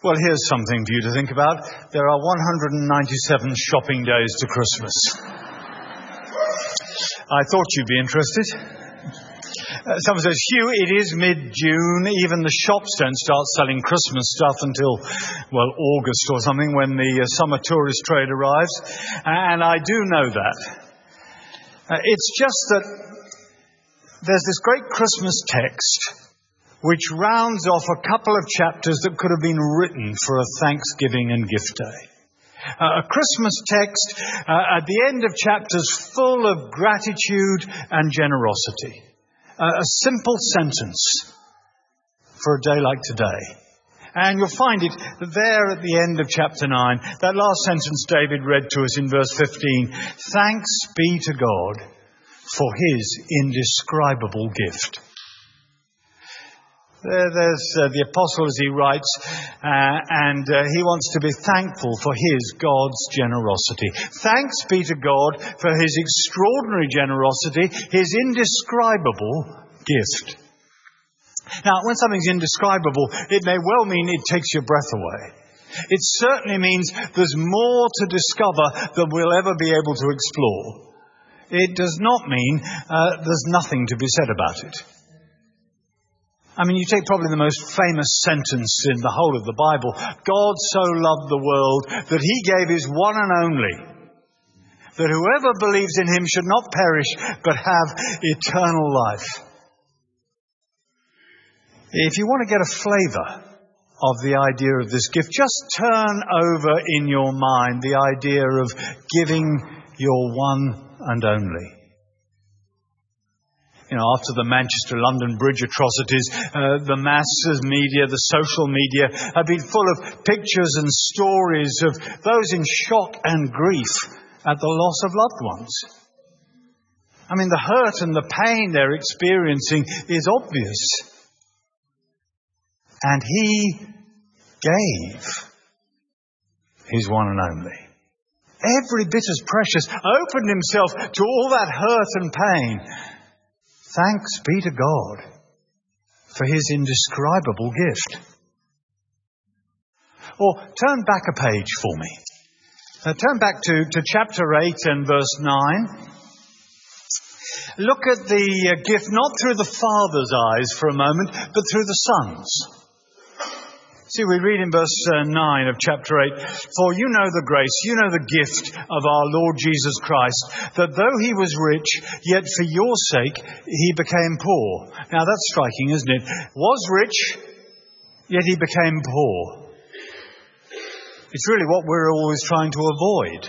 Well, here's something for you to think about. There are 197 shopping days to Christmas. I thought you'd be interested. Someone says, Hugh, it is mid-June. Even the shops don't start selling Christmas stuff until, August or something, when the summer tourist trade arrives. And I do know that. It's just that there's this great Christmas text which rounds off a couple of chapters that could have been written for a Thanksgiving and gift day. A Christmas text at the end of chapters full of gratitude and generosity. A simple sentence for a day like today. And you'll find it there at the end of chapter 9. That last sentence David read to us in verse 15. Thanks be to God for his indescribable gift. There's the apostle as he writes, and he wants to be thankful for God's generosity. Thanks be to God for his extraordinary generosity, his indescribable gift. Now, when something's indescribable, it may well mean it takes your breath away. It certainly means there's more to discover than we'll ever be able to explore. It does not mean there's nothing to be said about it. I mean, you take probably the most famous sentence in the whole of the Bible. God so loved the world that he gave his one and only, that whoever believes in him should not perish but have eternal life. If you want to get a flavour of the idea of this gift, just turn over in your mind the idea of giving your one and only. After the Manchester-London Bridge atrocities, the masses media, the social media have been full of pictures and stories of those in shock and grief at the loss of loved ones. I mean, the hurt and the pain they're experiencing is obvious. And he gave his one and only. Every bit as precious, opened himself to all that hurt and pain. Thanks be to God for his indescribable gift. Or turn back a page for me. Turn back to chapter 8 and verse 9. Look at the gift not through the Father's eyes for a moment, but through the Son's. See, we read in verse 9 of chapter 8, for you know the grace, you know the gift of our Lord Jesus Christ, that though he was rich, yet for your sake he became poor. Now that's striking, isn't it? Was rich, yet he became poor. It's really what we're always trying to avoid.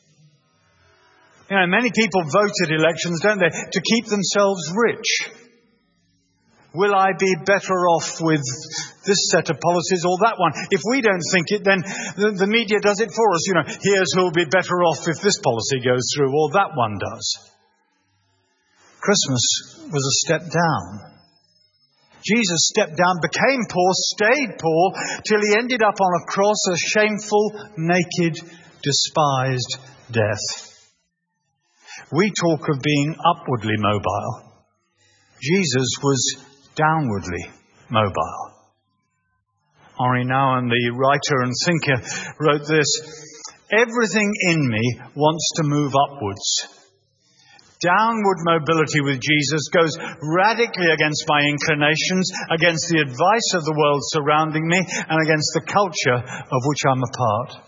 Many people vote at elections, don't they, to keep themselves rich. Will I be better off with this set of policies or that one? If we don't think it, then the media does it for us. Here's who'll be better off if this policy goes through or that one does. Christmas was a step down. Jesus stepped down, became poor, stayed poor, till he ended up on a cross, a shameful, naked, despised death. We talk of being upwardly mobile. Jesus was downwardly mobile. Henri Nouwen, the writer and thinker, wrote this: everything in me wants to move upwards. Downward mobility with Jesus goes radically against my inclinations, against the advice of the world surrounding me, and against the culture of which I'm a part.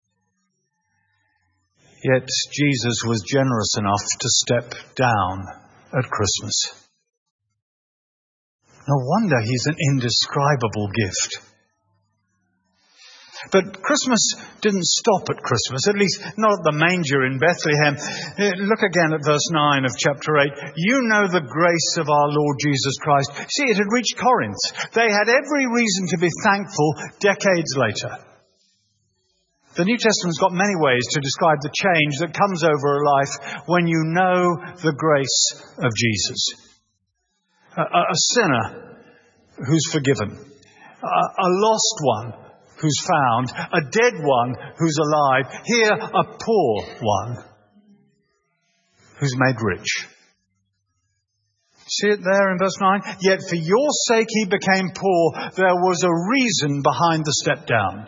Yet Jesus was generous enough to step down at Christmas. No wonder he's an indescribable gift. But Christmas didn't stop at Christmas, at least not at the manger in Bethlehem. Look again at verse 9 of chapter 8. You know the grace of our Lord Jesus Christ. See, it had reached Corinth. They had every reason to be thankful decades later. The New Testament's got many ways to describe the change that comes over a life when you know the grace of Jesus. A sinner who's forgiven. A lost one who's found. A dead one who's alive. Here, a poor one who's made rich. See it there in verse 9? Yet for your sake he became poor. There was a reason behind the step down.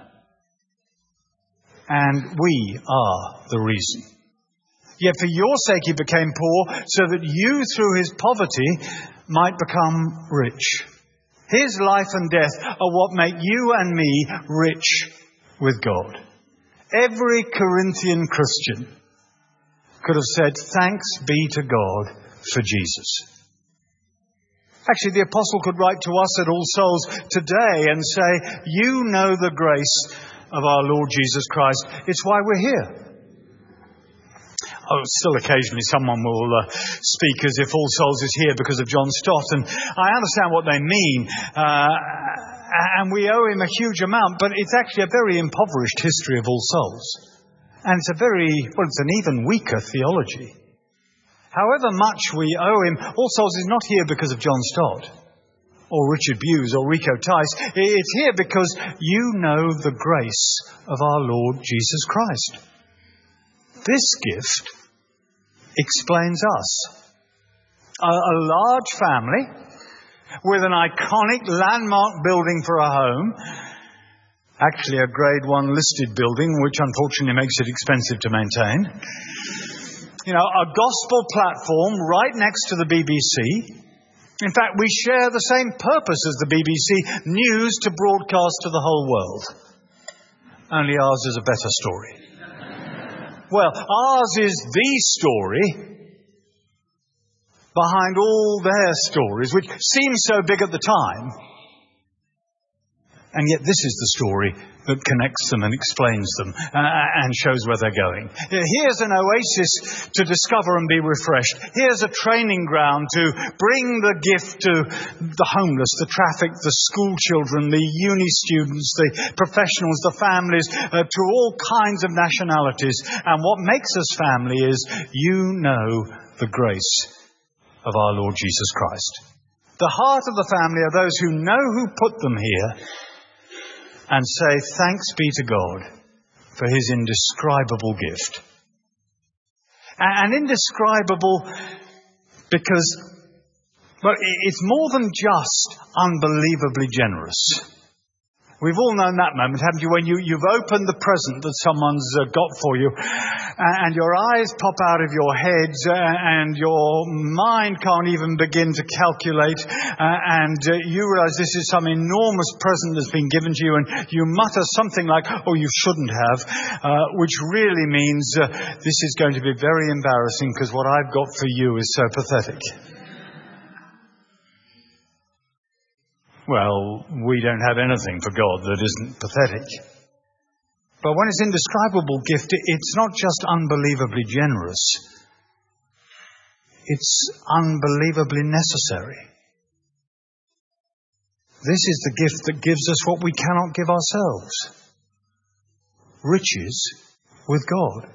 And we are the reason. Yet for your sake he became poor, so that you through his poverty might become rich. His life and death are what make you and me rich with God. Every Corinthian Christian could have said, thanks be to God for Jesus. Actually, the apostle could write to us at All Souls today and say, you know the grace of our Lord Jesus Christ. It's why we're here. Oh, still occasionally someone will speak as if All Souls is here because of John Stott, and I understand what they mean, and we owe him a huge amount, but it's actually a very impoverished history of All Souls, and it's an even weaker theology. However much we owe him, All Souls is not here because of John Stott, or Richard Buse, or Rico Tice. It's here because you know the grace of our Lord Jesus Christ. This gift explains us. A large family with an iconic landmark building for a home, actually a grade 1 listed building, which unfortunately makes it expensive to maintain. A gospel platform right next to the BBC. In fact, we share the same purpose as the BBC, news to broadcast to the whole world. Only ours is a better story. Well, ours is the story behind all their stories, which seem so big at the time. And yet this is the story that connects them and explains them and shows where they're going. Here's an oasis to discover and be refreshed. Here's a training ground to bring the gift to the homeless, the trafficked, the school children, the uni students, the professionals, the families, to all kinds of nationalities. And what makes us family is you know the grace of our Lord Jesus Christ. The heart of the family are those who know who put them here and say, thanks be to God for his indescribable gift. And indescribable because, it's more than just unbelievably generous. We've all known that moment, haven't you, when you've opened the present that someone's got for you, and your eyes pop out of your heads, and your mind can't even begin to calculate, and you realize this is some enormous present that's been given to you, and you mutter something like, oh, you shouldn't have, which really means this is going to be very embarrassing because what I've got for you is so pathetic. Well, we don't have anything for God that isn't pathetic. But when it's indescribable gift, it's not just unbelievably generous. It's unbelievably necessary. This is the gift that gives us what we cannot give ourselves. Riches with God.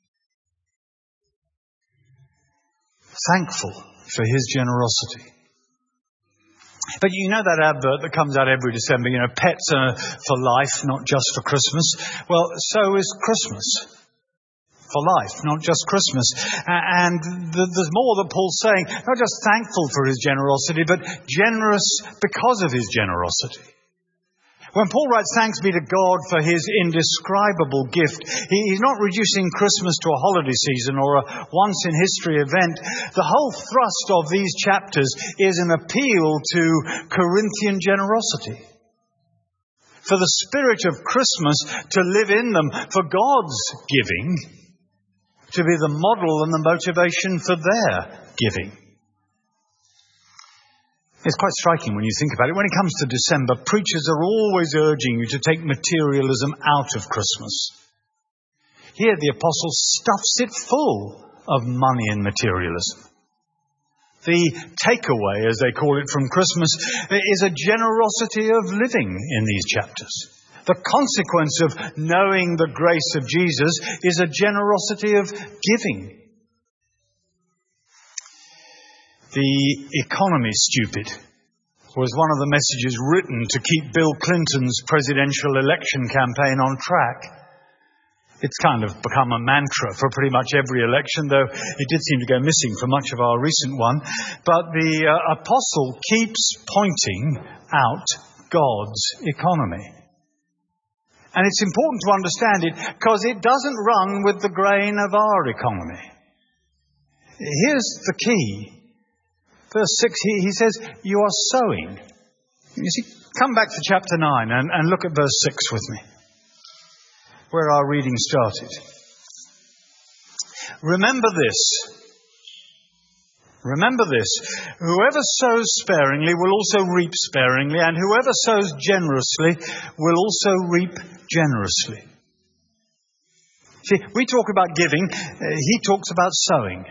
Thankful for his generosity. But you know that advert that comes out every December, pets are for life, not just for Christmas. Well, so is Christmas. For life, not just Christmas. And there's more that Paul's saying, not just thankful for his generosity, but generous because of his generosity. When Paul writes, thanks be to God for his indescribable gift, he's not reducing Christmas to a holiday season or a once-in-history event. The whole thrust of these chapters is an appeal to Corinthian generosity. For the spirit of Christmas to live in them, for God's giving to be the model and the motivation for their giving. It's quite striking when you think about it. When it comes to December, preachers are always urging you to take materialism out of Christmas. Here the apostle stuffs it full of money and materialism. The takeaway, as they call it from Christmas, is a generosity of living in these chapters. The consequence of knowing the grace of Jesus is a generosity of giving. The economy stupid was one of the messages written to keep Bill Clinton's presidential election campaign on track. It's kind of become a mantra for pretty much every election, though it did seem to go missing for much of our recent one. But the apostle keeps pointing out God's economy. And it's important to understand it because it doesn't run with the grain of our economy. Here's the key. Verse 6, he says, you are sowing. You see, come back to chapter 9 and look at verse 6 with me, where our reading started. Remember this. Remember this. Whoever sows sparingly will also reap sparingly, and whoever sows generously will also reap generously. See, we talk about giving. He talks about sowing.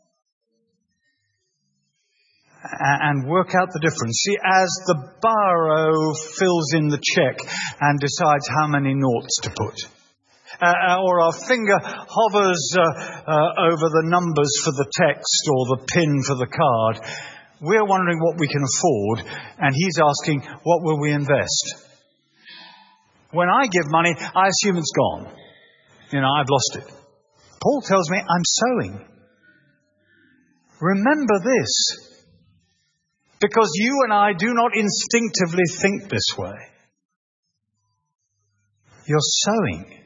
And work out the difference. See, as the borrower fills in the cheque and decides how many noughts to put, or our finger hovers over the numbers for the text or the pin for the card, we're wondering what we can afford, and he's asking, what will we invest? When I give money, I assume it's gone. I've lost it. Paul tells me I'm sowing. Remember this. Because you and I do not instinctively think this way. You're sowing.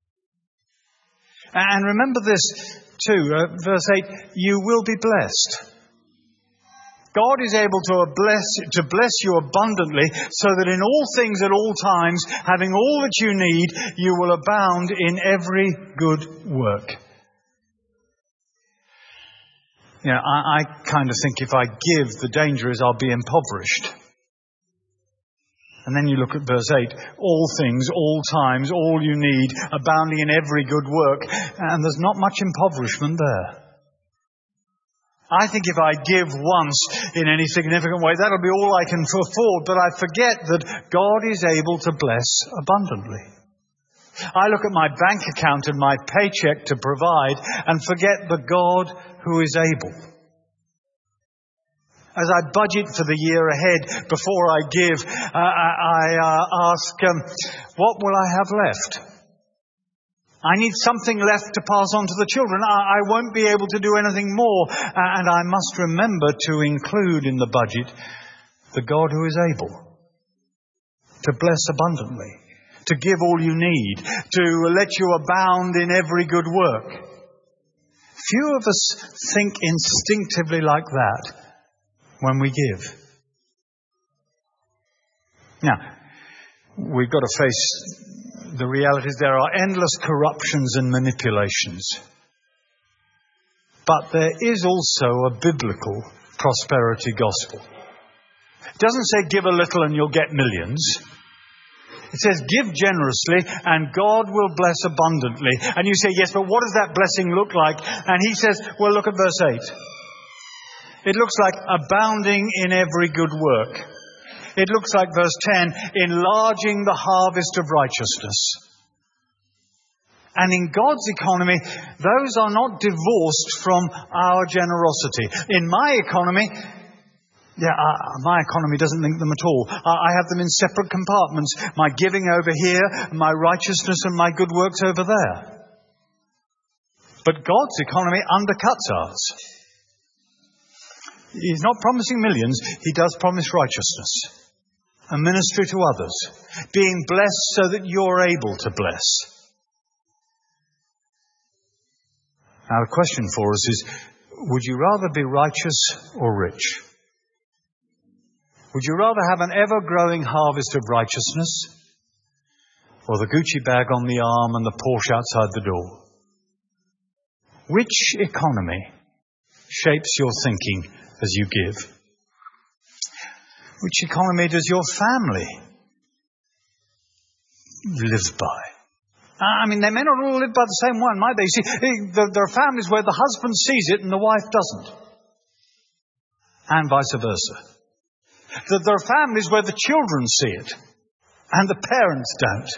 And remember this too, verse 8, you will be blessed. God is able to bless you abundantly so that in all things at all times, having all that you need, you will abound in every good work. I kind of think if I give, the danger is I'll be impoverished. And then you look at verse 8, all things, all times, all you need, abounding in every good work. And there's not much impoverishment there. I think if I give once in any significant way, that'll be all I can afford. But I forget that God is able to bless abundantly. I look at my bank account and my paycheck to provide and forget the God who is able. As I budget for the year ahead, before I give, I ask, what will I have left? I need something left to pass on to the children. I won't be able to do anything more. And I must remember to include in the budget the God who is able to bless abundantly, to give all you need, to let you abound in every good work. Few of us think instinctively like that when we give. Now, we've got to face the realities. There are endless corruptions and manipulations. But there is also a biblical prosperity gospel. It doesn't say give a little and you'll get millions. It says, give generously and God will bless abundantly. And you say, yes, but what does that blessing look like? And he says, well, look at verse 8. It looks like abounding in every good work. It looks like verse 10, enlarging the harvest of righteousness. And in God's economy, those are not divorced from our generosity. In my economy, my economy doesn't link them at all. I have them in separate compartments. My giving over here, my righteousness and my good works over there. But God's economy undercuts ours. He's not promising millions. He does promise righteousness. A ministry to others. Being blessed so that you're able to bless. Now the question for us is, would you rather be righteous or rich? Would you rather have an ever-growing harvest of righteousness or the Gucci bag on the arm and the Porsche outside the door? Which economy shapes your thinking as you give? Which economy does your family live by? They may not all live by the same one, might they? See, there are families where the husband sees it and the wife doesn't. And vice versa. There are families where the children see it and the parents don't.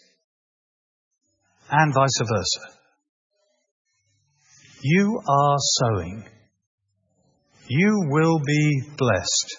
And vice versa. You are sowing. You will be blessed.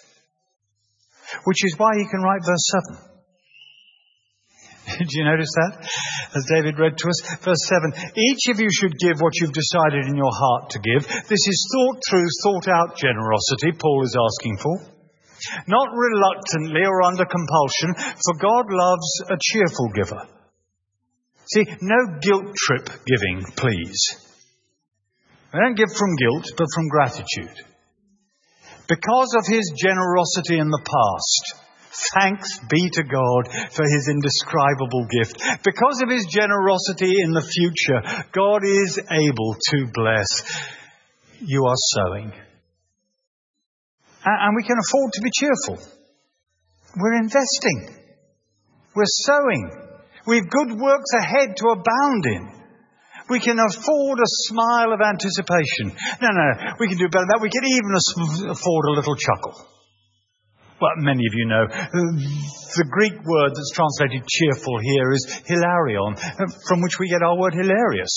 Which is why he can write verse 7. Did you notice that? as David read to us. Verse 7, each of you should give what you've decided in your heart to give. This is thought through, thought out generosity Paul is asking for. Not reluctantly or under compulsion, for God loves a cheerful giver. See, no guilt trip giving, please. We don't give from guilt, but from gratitude. Because of his generosity in the past, thanks be to God for his indescribable gift. Because of his generosity in the future, God is able to bless. You are sowing. And we can afford to be cheerful. We're investing. We're sowing. We've good works ahead to abound in. We can afford a smile of anticipation. No, we can do better than that. We can even afford a little chuckle. Well, many of you know, the Greek word that's translated cheerful here is hilarion, from which we get our word hilarious.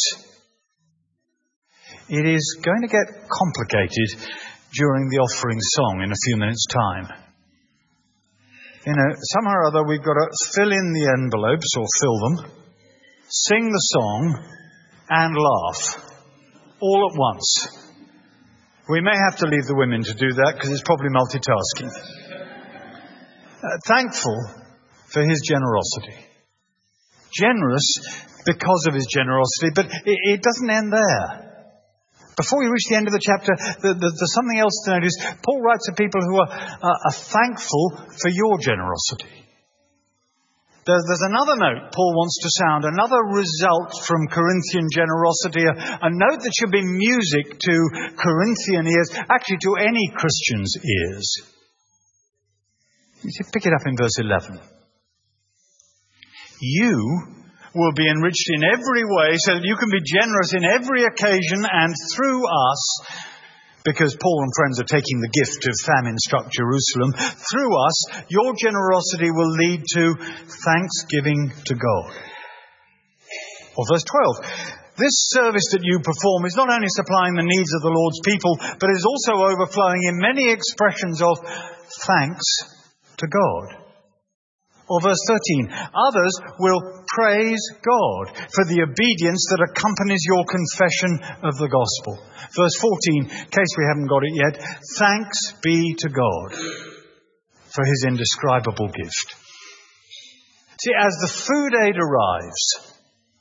It is going to get complicated during the offering song in a few minutes' time. You know, somehow or other we've got to fill in the envelopes, or fill them, sing the song, and laugh, all at once. We may have to leave the women to do that, because it's probably multitasking. Thankful for his generosity. Generous because of his generosity, but it doesn't end there. Before we reach the end of the chapter, there's something else to notice. Paul writes to people who are thankful for your generosity. There's another note Paul wants to sound, another result from Corinthian generosity, a note that should be music to Corinthian ears, actually to any Christian's ears. You pick it up in verse 11. You will be enriched in every way so that you can be generous in every occasion, and through us, because Paul and friends are taking the gift to famine-struck Jerusalem, through us, your generosity will lead to thanksgiving to God. Or verse 12. This service that you perform is not only supplying the needs of the Lord's people, but is also overflowing in many expressions of thanks to God. Or verse 13, others will praise God for the obedience that accompanies your confession of the gospel. Verse 14, in case we haven't got it yet, thanks be to God for his indescribable gift. See, as the food aid arrives,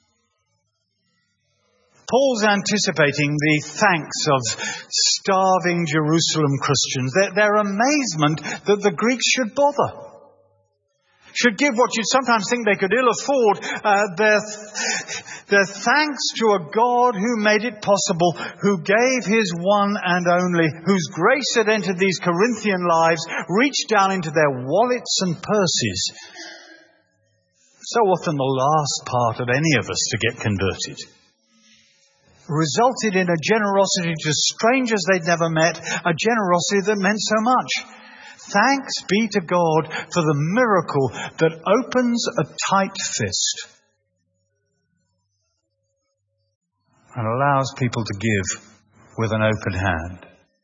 Paul's anticipating the thanks of starving Jerusalem Christians, their amazement that the Greeks should bother. Should give what you'd sometimes think they could ill afford, their thanks to a God who made it possible, who gave his one and only, whose grace had entered these Corinthian lives, reached down into their wallets and purses. So often the last part of any of us to get converted. Resulted in a generosity to strangers they'd never met, a generosity that meant so much. Thanks be to God for the miracle that opens a tight fist and allows people to give with an open hand.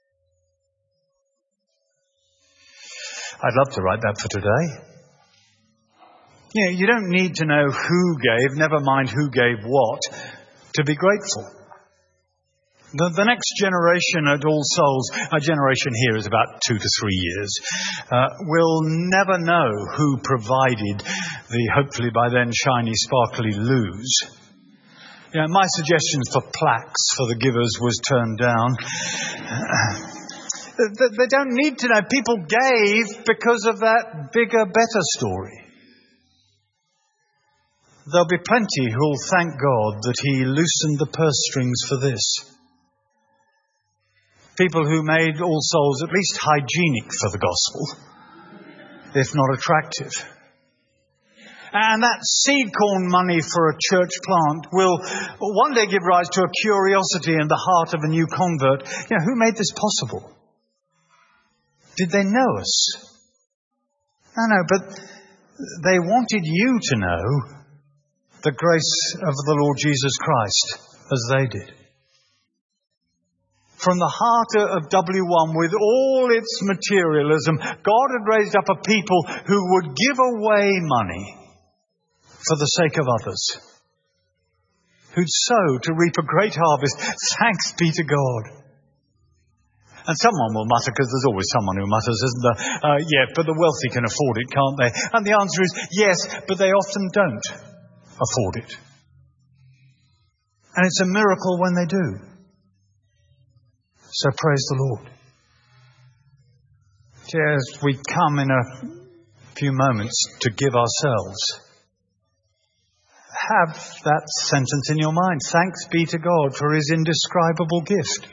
I'd love to write that for today. You don't need to know who gave, never mind who gave what, to be grateful. The next generation at All Souls, our generation here is about 2 to 3 years, will never know who provided the hopefully by then shiny, sparkly loos. My suggestions for plaques for the givers was turned down. They don't need to know. People gave because of that bigger, better story. There'll be plenty who'll thank God that he loosened the purse strings for this. People who made All Souls at least hygienic for the gospel, if not attractive. And that seed corn money for a church plant will one day give rise to a curiosity in the heart of a new convert. Who made this possible? Did they know us? No, but they wanted you to know the grace of the Lord Jesus Christ as they did. From the heart of W1, with all its materialism, God had raised up a people who would give away money for the sake of others. who'd sow to reap a great harvest. Thanks be to God. And someone will mutter, because there's always someone who mutters, isn't there? Yeah, but the wealthy can afford it, can't they? And the answer is yes, but they often don't afford it. And it's a miracle when they do. So praise the Lord. As we come in a few moments to give ourselves, have that sentence in your mind. Thanks be to God for his indescribable gift.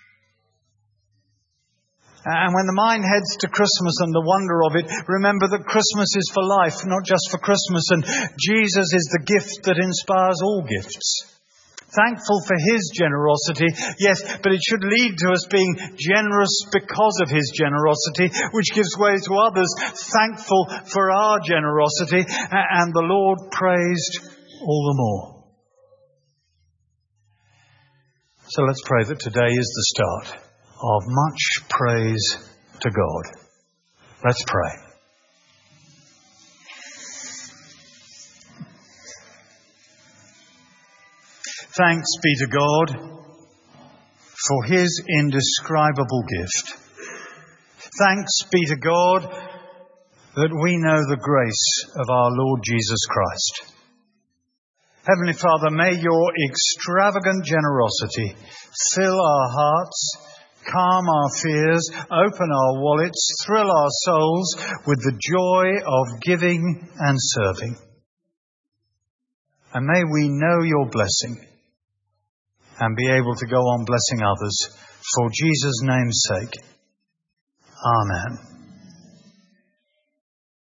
And when the mind heads to Christmas and the wonder of it, remember that Christmas is for life, not just for Christmas. And Jesus is the gift that inspires all gifts. Thankful for his generosity, yes, but it should lead to us being generous because of his generosity, which gives way to others, thankful for our generosity, and the Lord praised all the more. So let's pray that today is the start of much praise to God. Let's pray. Thanks be to God for his indescribable gift. Thanks be to God that we know the grace of our Lord Jesus Christ. Heavenly Father, may your extravagant generosity fill our hearts, calm our fears, open our wallets, thrill our souls with the joy of giving and serving. And may we know your blessing and be able to go on blessing others for Jesus' name's sake. Amen.